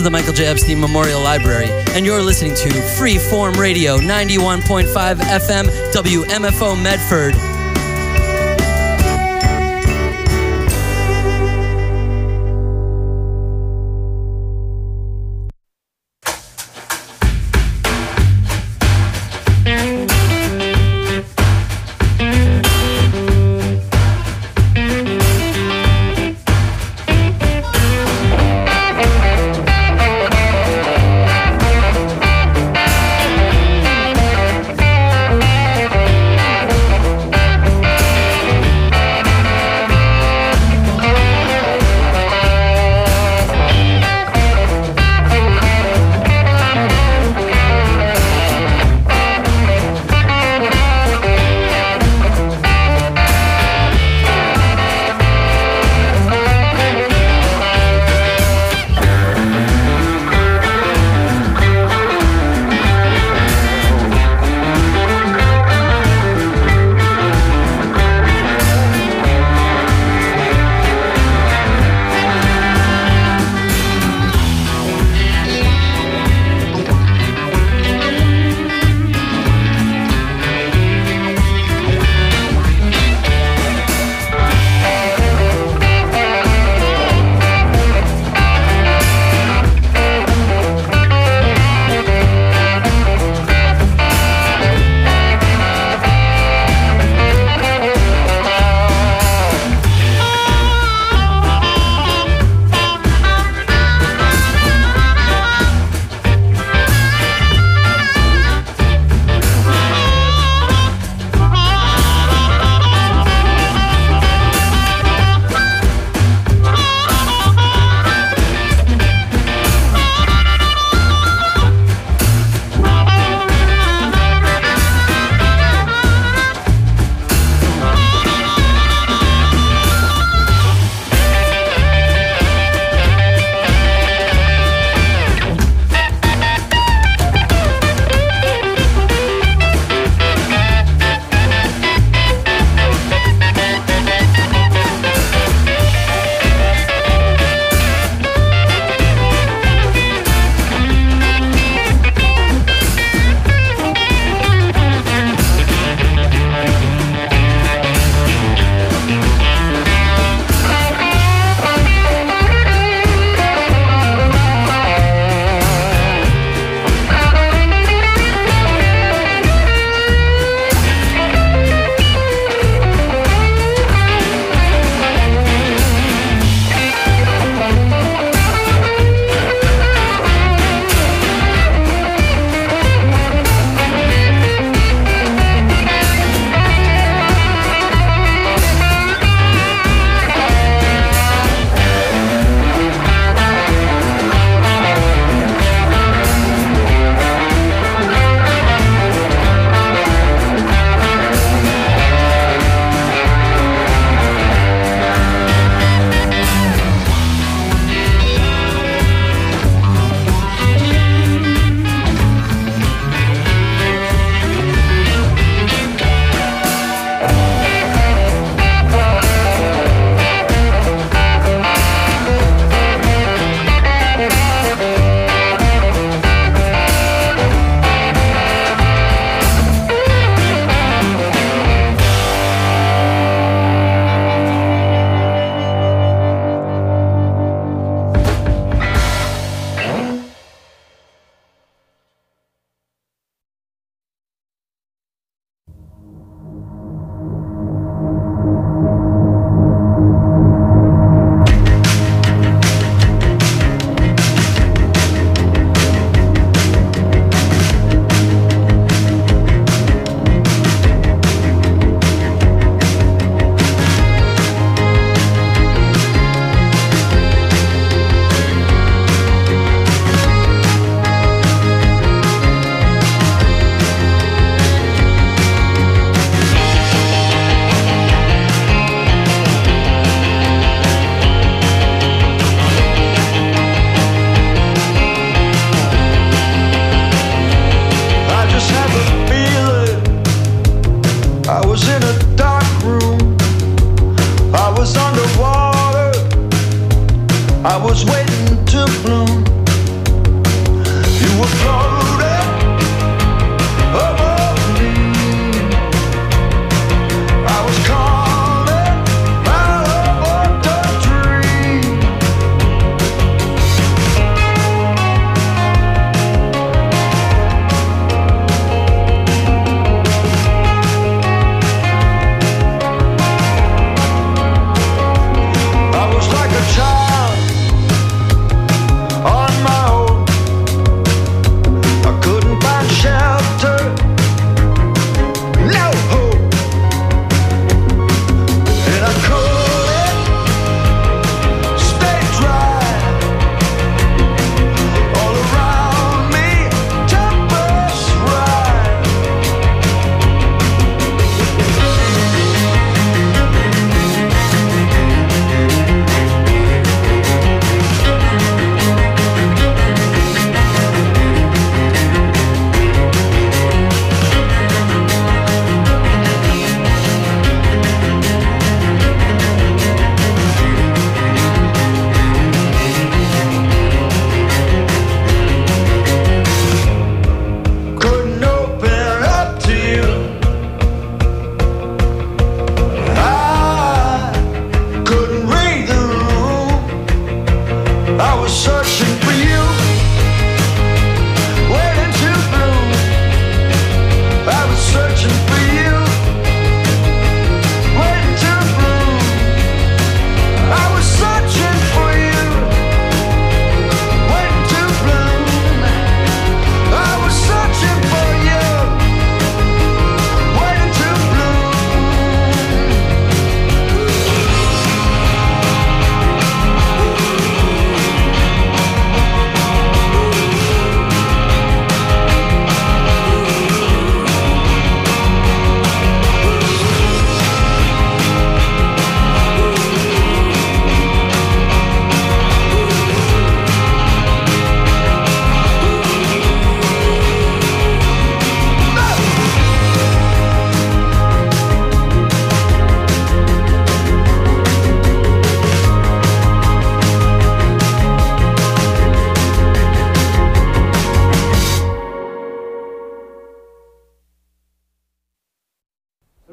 the Michael J. Epstein Memorial Library, and you're listening to Freeform Radio, 91.5 FM, WMFO Medford.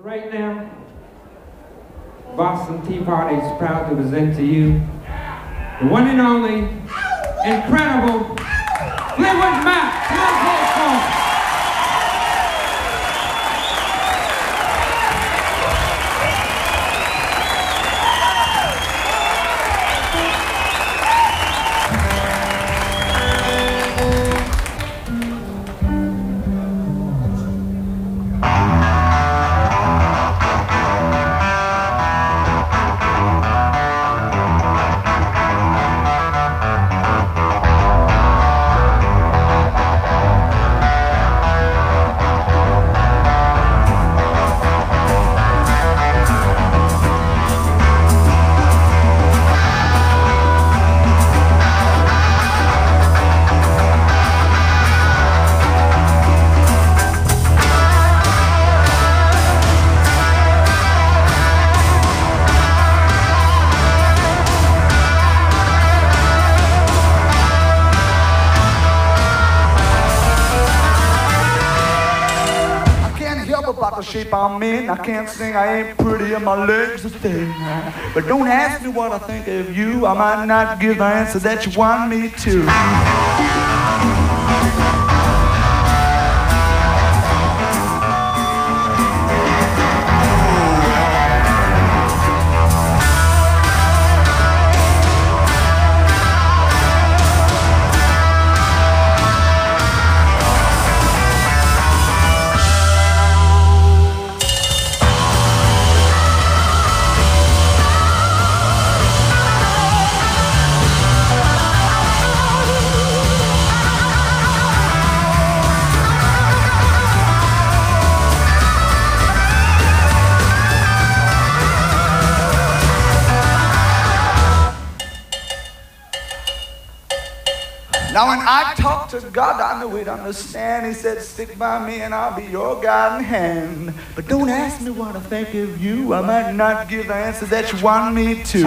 Right now, Boston Tea Party is proud to present to you the one and only, incredible Fleetwood Mac. Shape I'm in, I can't sing, I ain't pretty, and my legs are thin. But don't ask me what I think of you, I might not give the answer that you want me to. Now when I talk to God, I know He'd understand. He said, stick by me and I'll be your guiding hand. But don't ask me what I think of you, I might not give the answer that you want me to.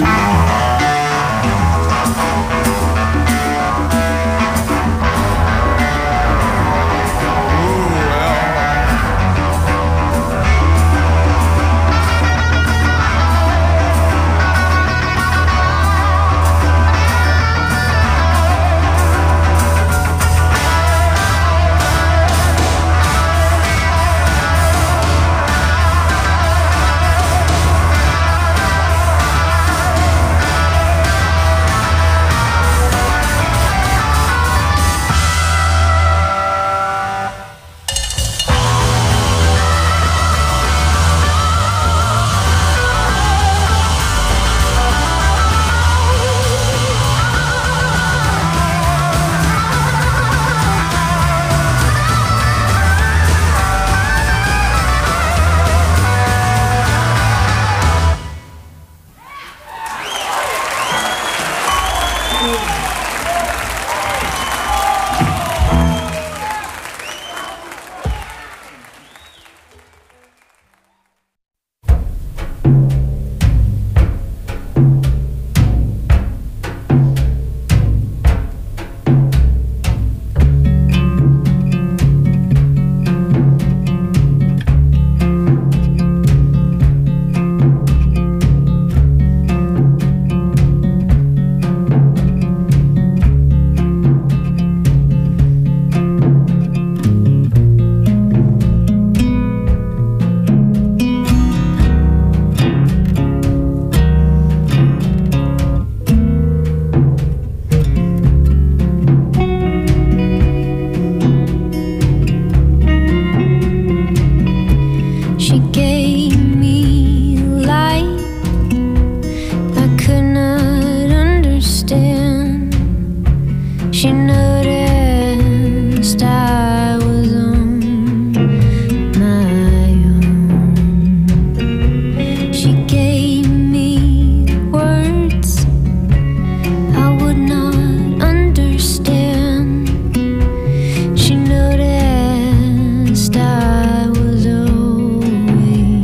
I was always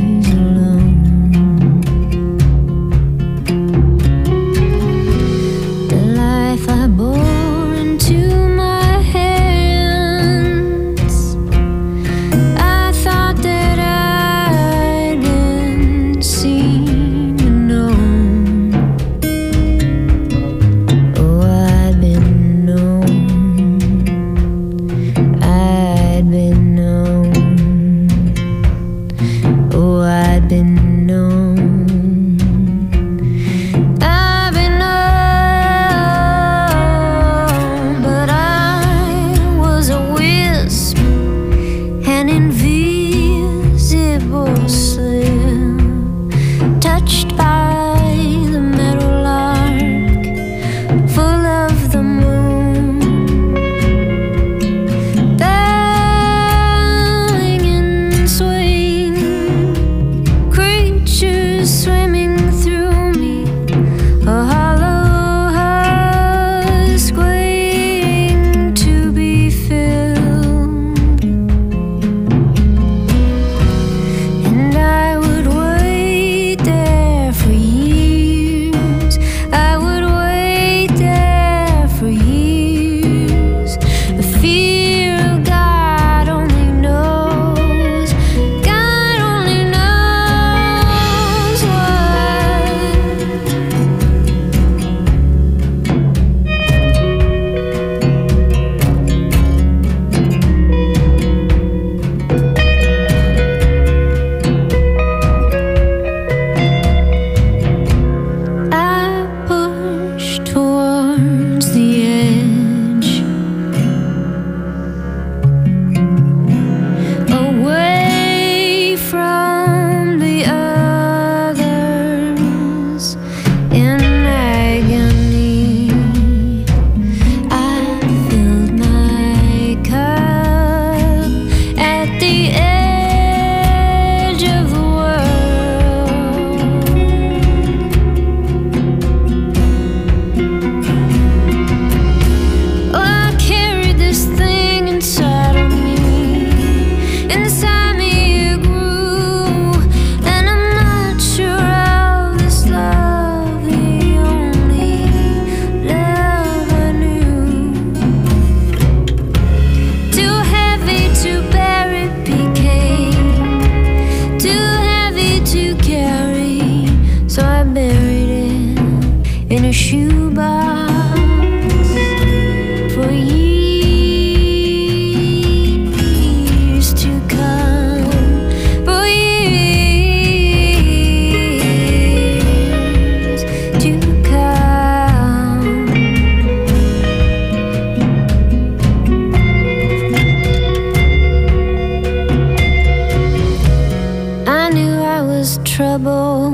was trouble,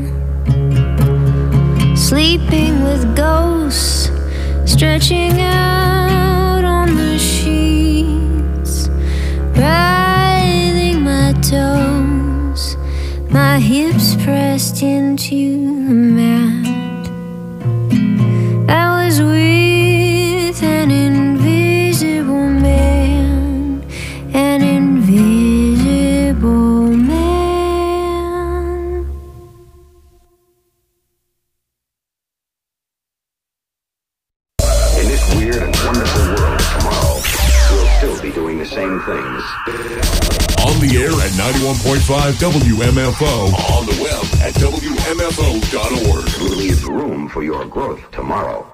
sleeping with ghosts, stretching out on the sheets, writhing my toes, my hips pressed into the mat. I was with an invisible man, an invisible man. In this weird and wonderful world tomorrow, we'll still be doing the same things. On the air at 91.5 WMFO. On the web at WMFO.org. Leave room for your growth tomorrow.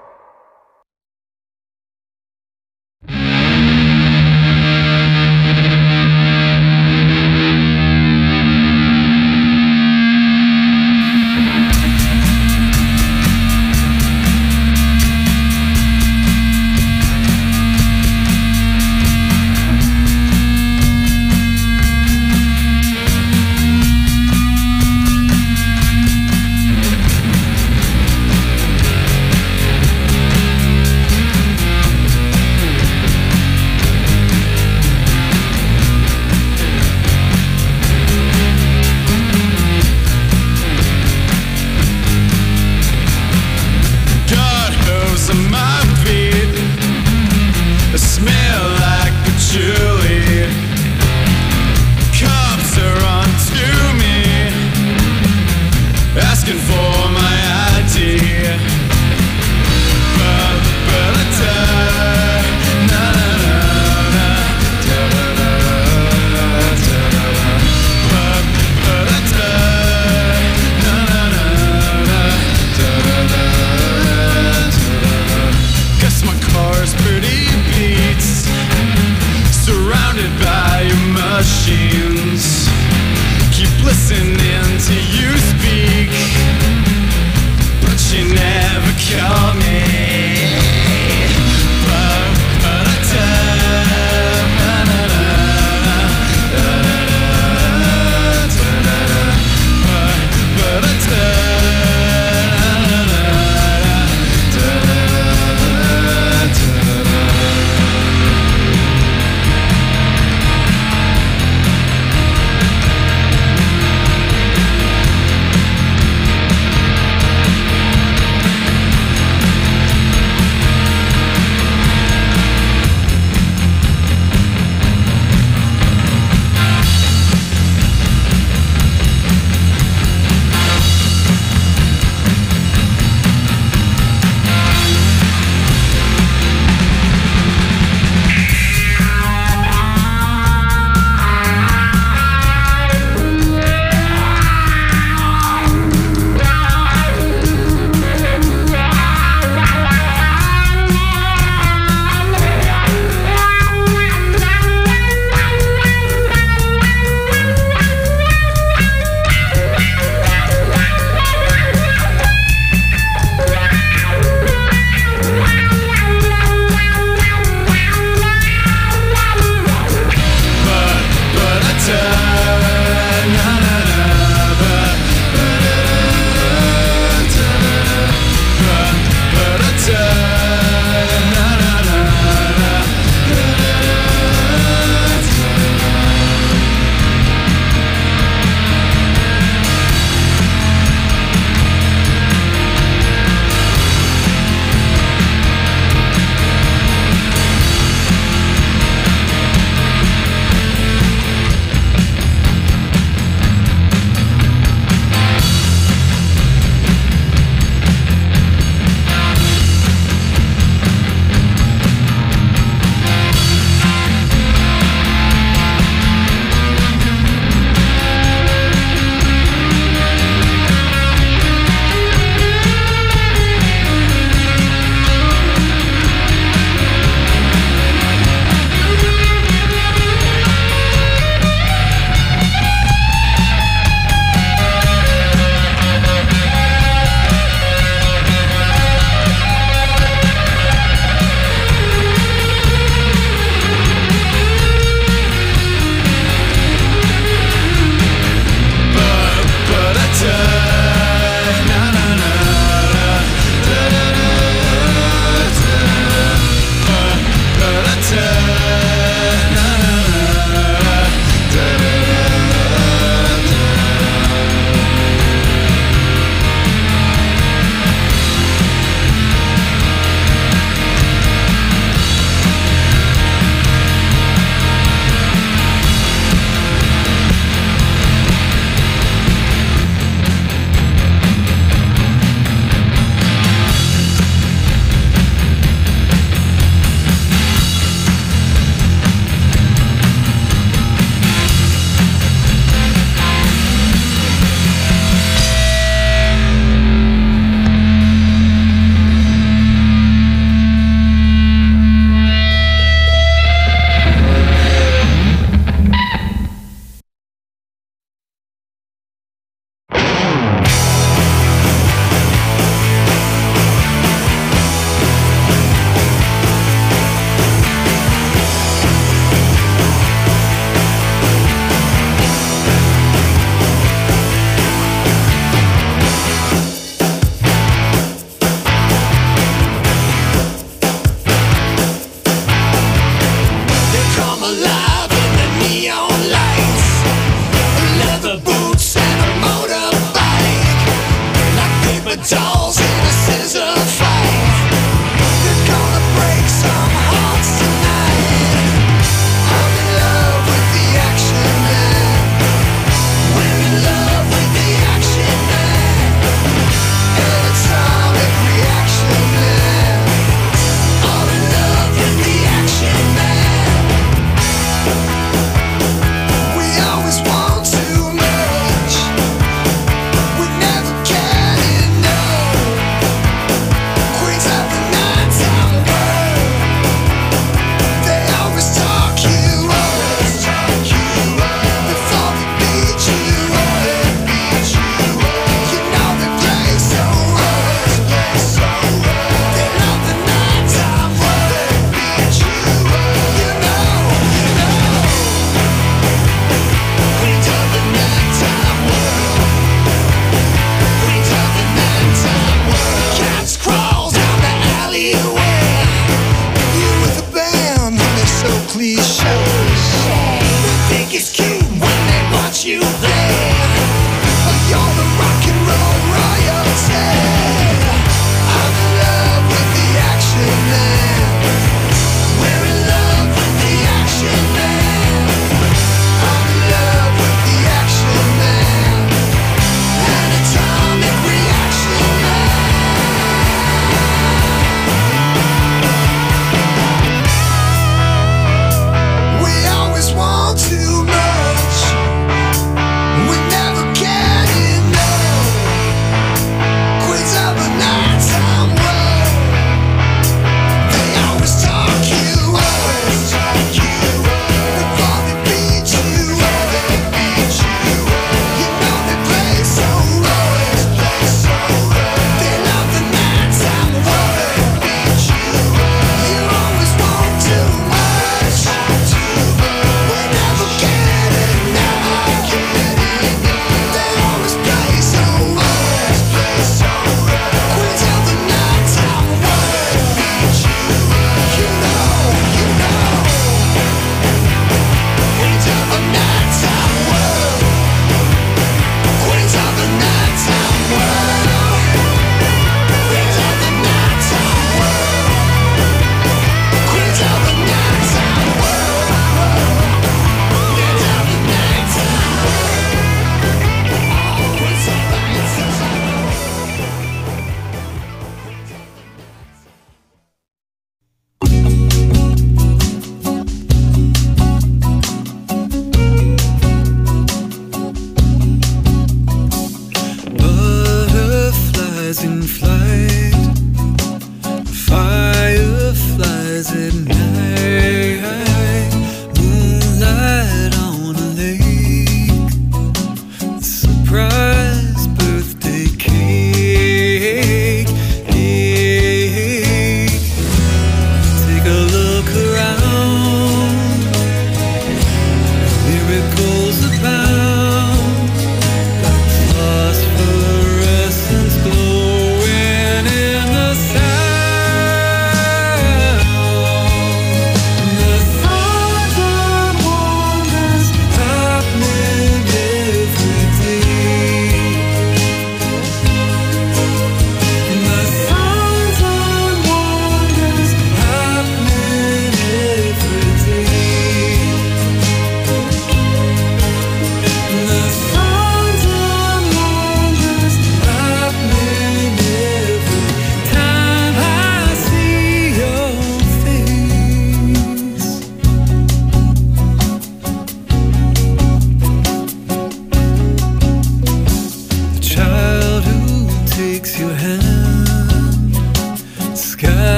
Phosphoruscence glowing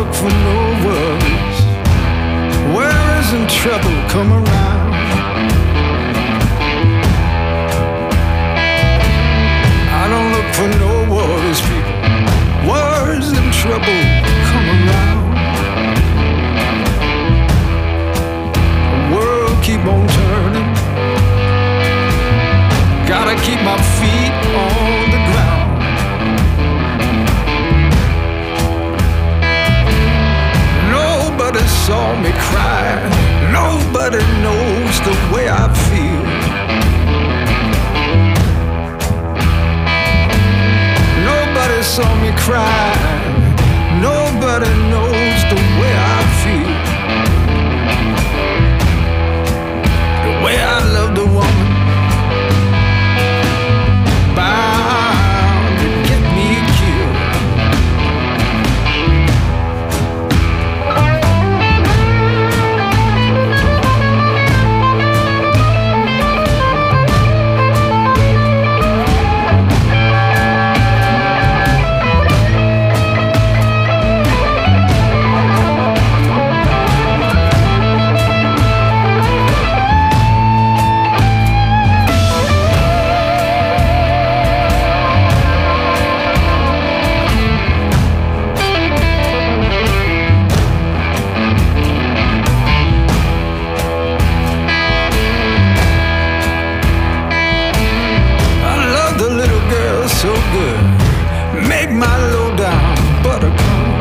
look for no worries. Worries and trouble come around. I don't look for no worries, people. Worries and trouble come around. The world keep on turning. Gotta keep my feet on the ground. Nobody saw me cry. Nobody knows the way I feel. Nobody saw me cry. Nobody knows the way I feel. The way I love the woman bound to get me killed. So good, make my low down buttercup.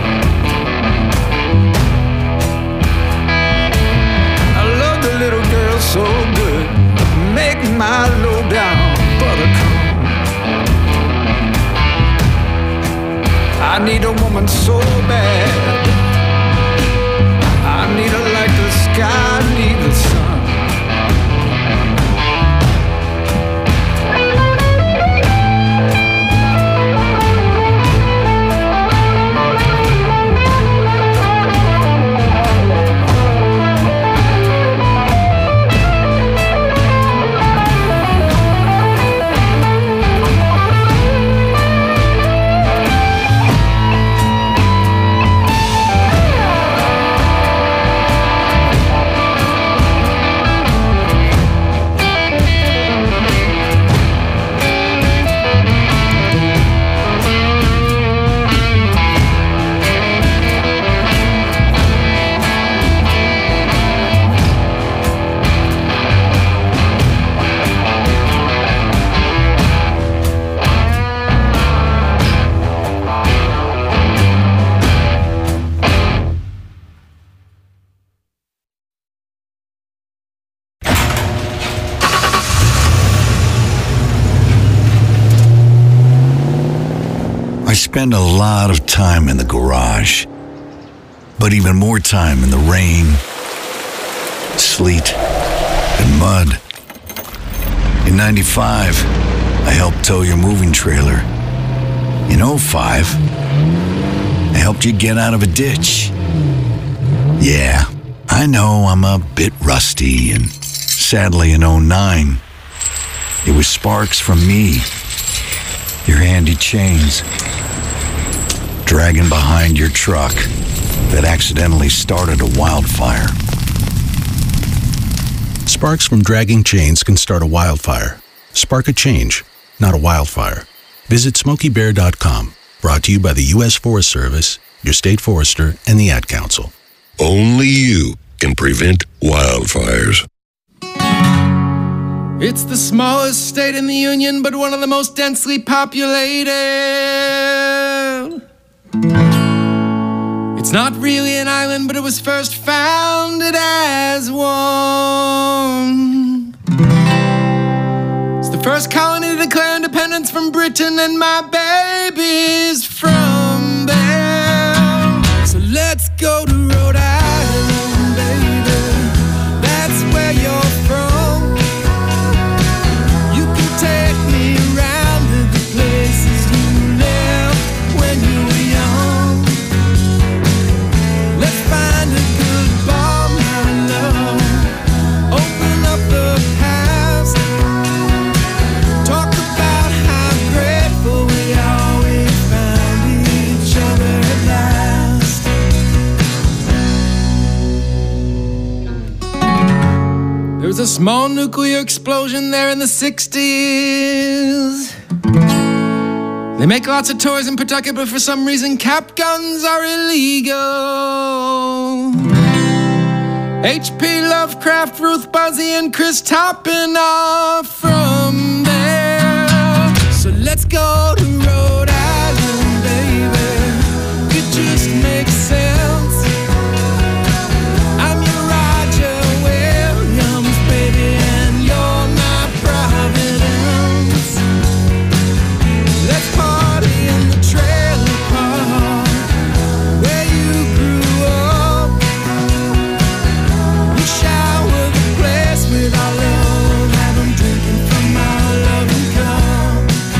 I love the little girl so good, make my low down buttercup. I need a woman so bad, I need her like the sky need the sun. I spend a lot of time in the garage, but even more time in the rain, sleet, and mud. In '95, I helped tow your moving trailer. In '05, I helped you get out of a ditch. Yeah, I know I'm a bit rusty, and sadly in '09, it was sparks from me, your handy chains, dragging behind your truck that accidentally started a wildfire. Sparks from dragging chains can start a wildfire. Spark a change, not a wildfire. Visit SmokeyBear.com. Brought to you by the U.S. Forest Service, your state forester, and the Ad Council. Only you can prevent wildfires. It's the smallest state in the Union, but one of the most densely populated. It's not really an island, but it was first founded as one. It's the first colony to declare independence from Britain, and my baby's from there. So let's go to Rhode Island, baby. That's where you're from. You can take me around to the places you lived when you were young. Let's find a good bar, my love. Open up the past. Talk about how grateful we always found each other at last. a small nuclear explosion there in the 60s. They make lots of toys in Pawtucket, but for some reason cap guns are illegal. H.P. Lovecraft, Ruth Buzzy, and Chris Toppin are from there. So let's go to Rhode Island, baby. It just makes sense. I'm your Roger Williams, baby, and you're my Providence. Let's party in the trailer park where you grew up. We shower the place with our love, have them drinking from our loving cup.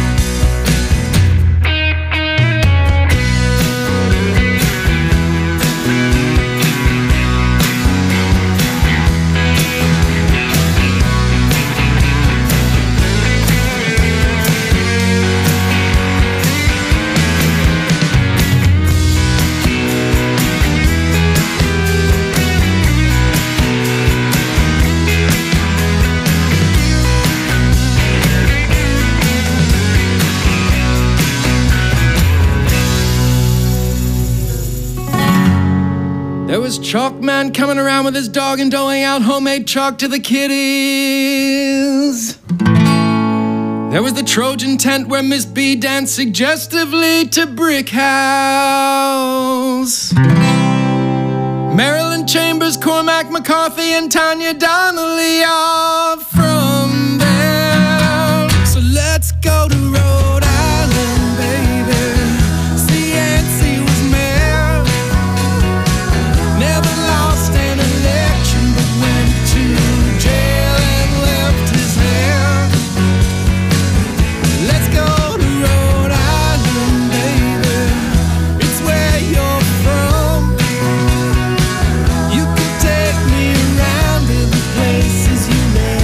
There was Chalkman coming around with his dog and doling out homemade chalk to the kiddies. There was the Trojan tent where Miss B danced suggestively to Brick House. Marilyn Chambers, Cormac McCarthy, and Tanya Donnelly are from there. So let's go to Rhode Island, baby. See, Yancey was mayor. Never lost an election, but went to jail and left his hair. Let's go to Rhode Island, baby. It's where you're from. You can take me around to the places you never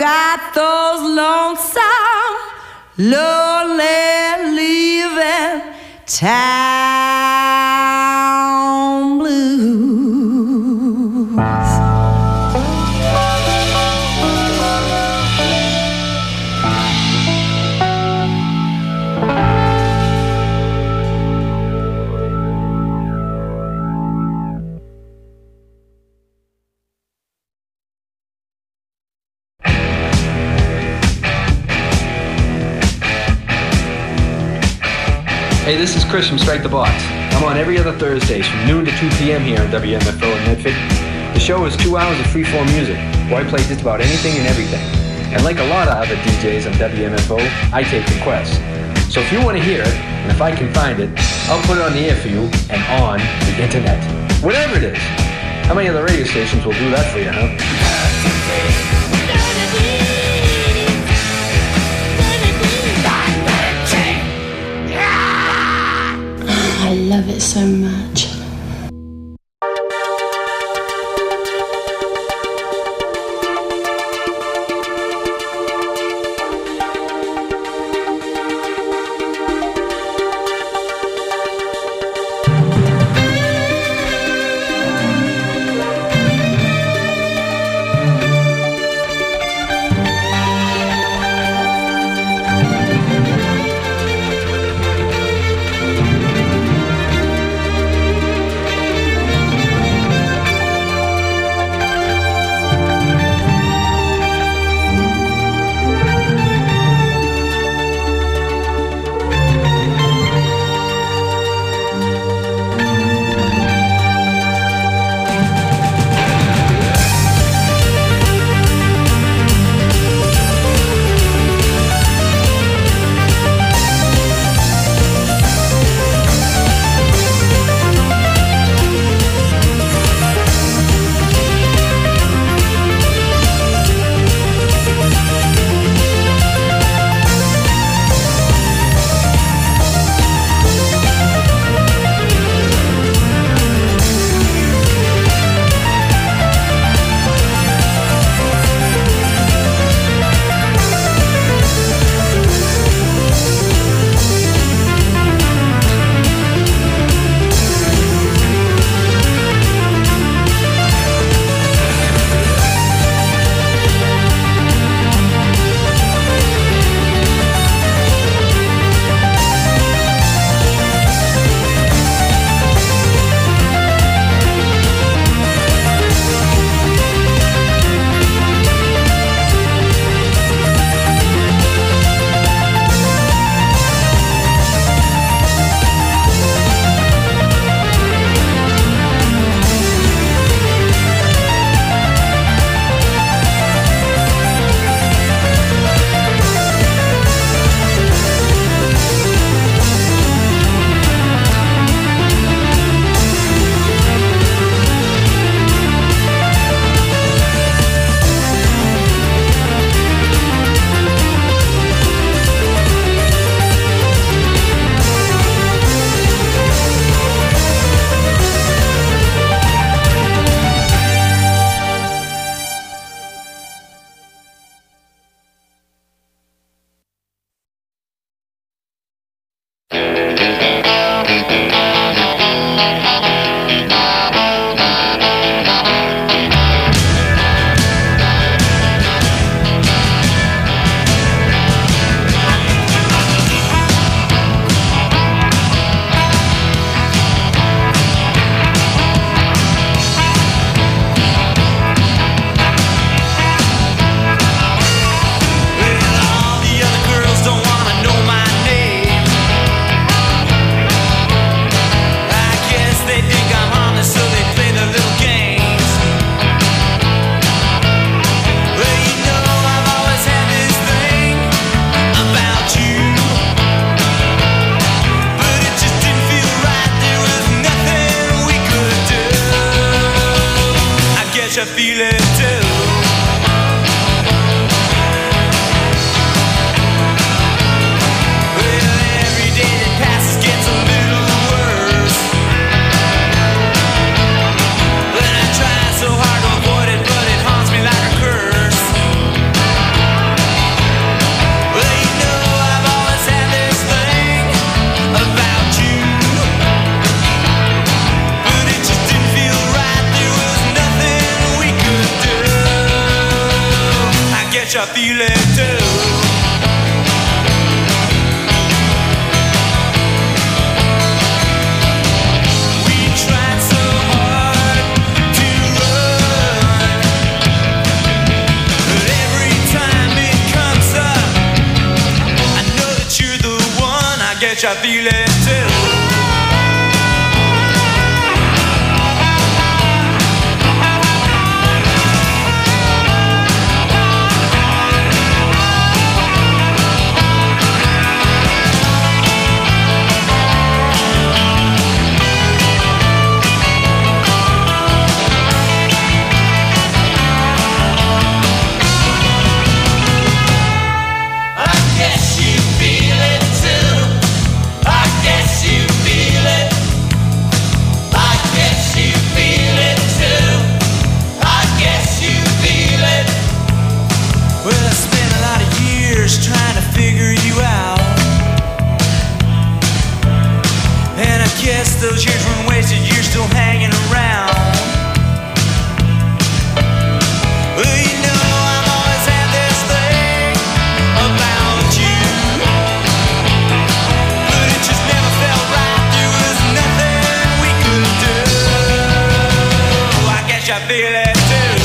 got those lonesome, lonely, leaving town blues. Hey, this is Chris from Strike the Box. I'm on every other Thursdays from noon to 2 p.m. here on WMFO in Medford. The show is 2 hours of freeform music, where I play just about anything and everything. And like a lot of other DJs on WMFO, I take requests. So if you want to hear it, and if I can find it, I'll put it on the air for you and on the internet. Whatever it is. How many other radio stations will do that for you, huh? I love it so much. guess I feel it too. I feel it too. Trying to figure you out, and I guess those years weren't wasted. You're still hanging around. Well, you know I've always had this thing about you, but it just never felt right. There was nothing we could do. I guess I feel it too.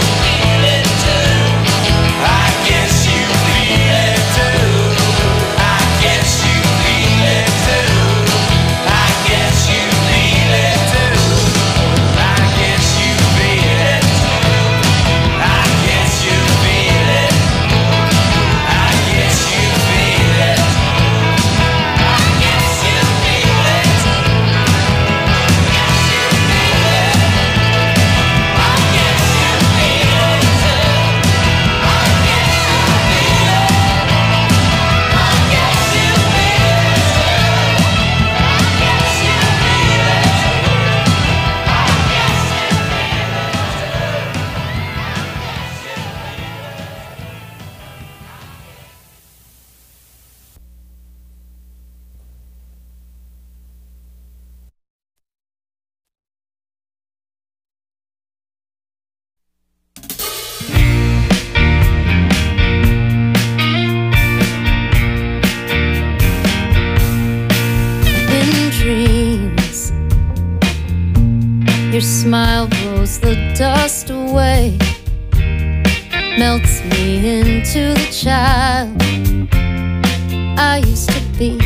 Your smile blows the dust away, melts me into the child I used to be.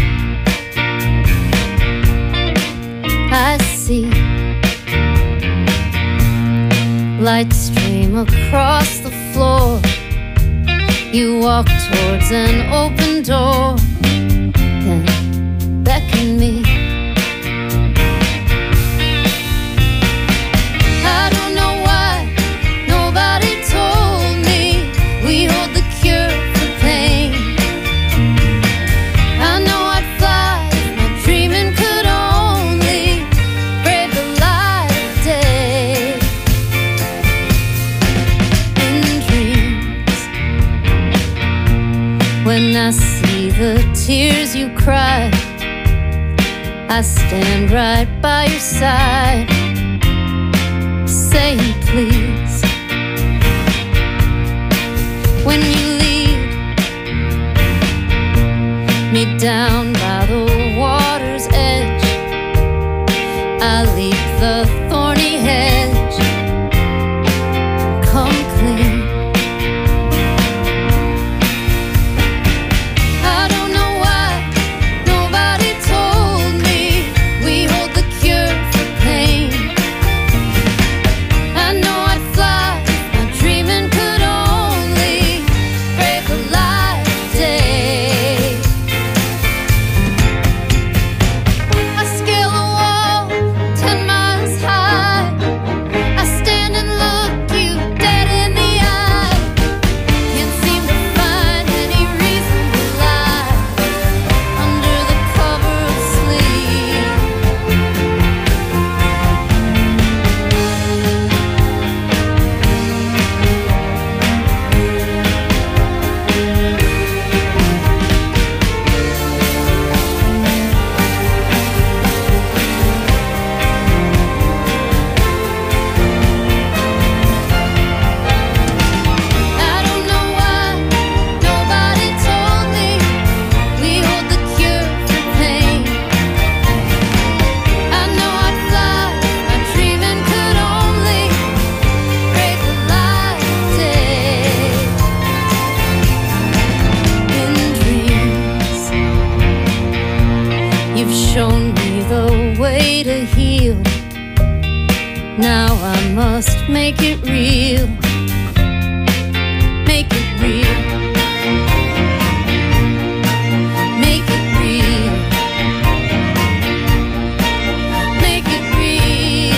I see light stream across the floor. You walk towards an open door, then beckon me. I don't know why nobody told me we hold the cure for pain. I know I'd fly if my dreaming could only brave the light of day. In dreams, when I see the tears you cry, I stand right by your side, saying please. When you lead me down by the water's edge, I leap the thorny hedge, come clean. I don't know why nobody told me we hold the cure for pain. I know I'd fly if my dreaming could only must make it real. Make it real. Make it real. Make it real.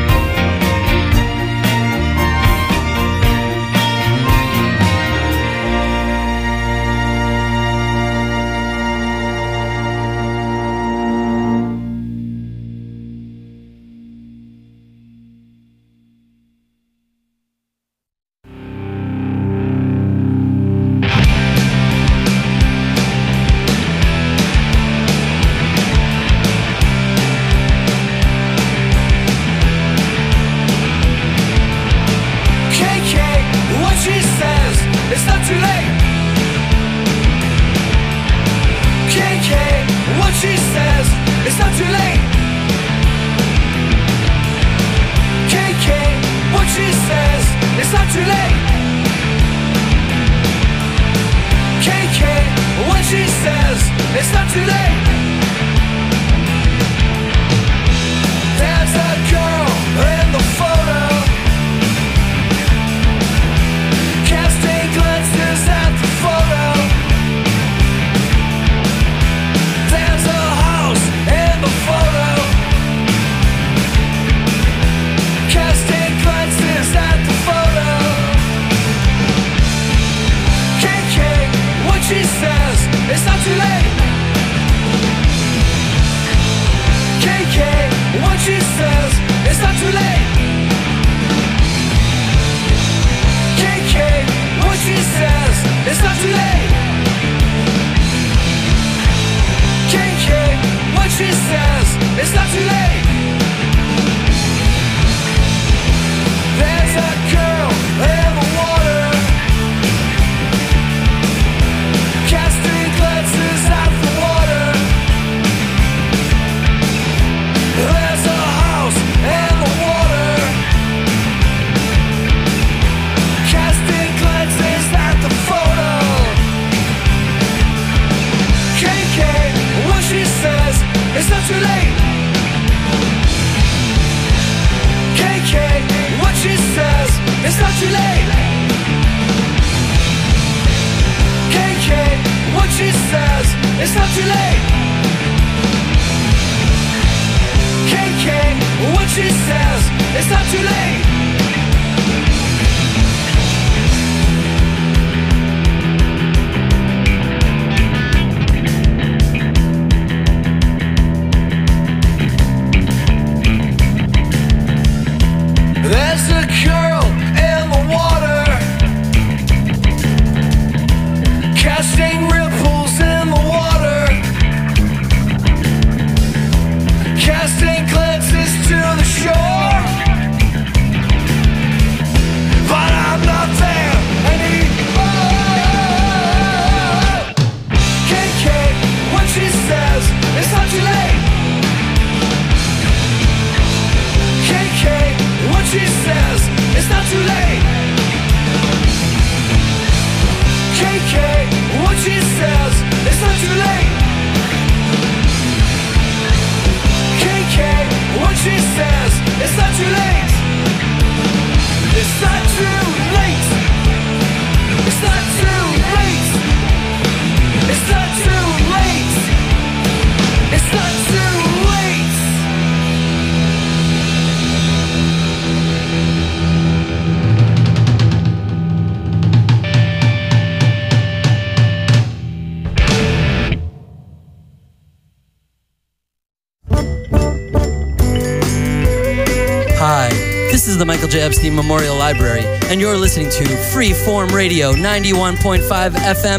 This is the Michael J. Epstein Memorial Library, and you're listening to Freeform Radio, 91.5 FM,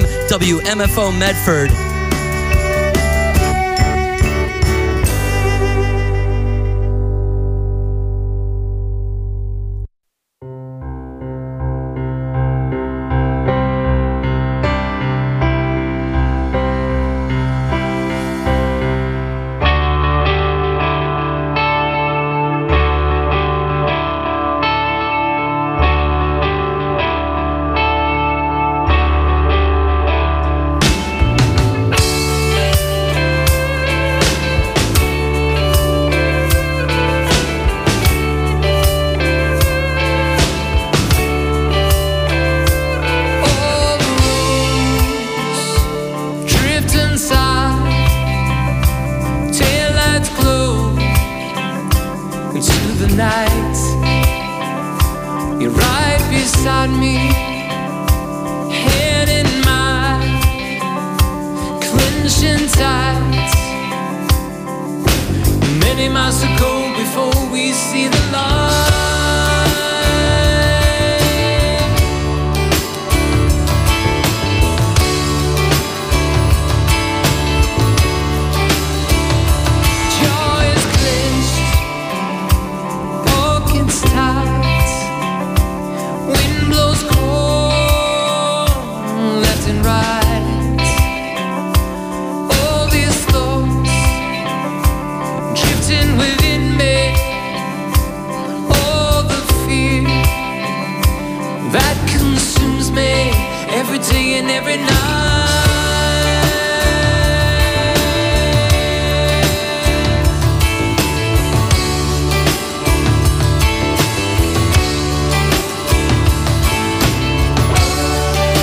WMFO Medford. we must go before we see the light. Jaw is clenched, pockets tight, wind blows cold left and right. Within me, all the fear that consumes me every day and every night.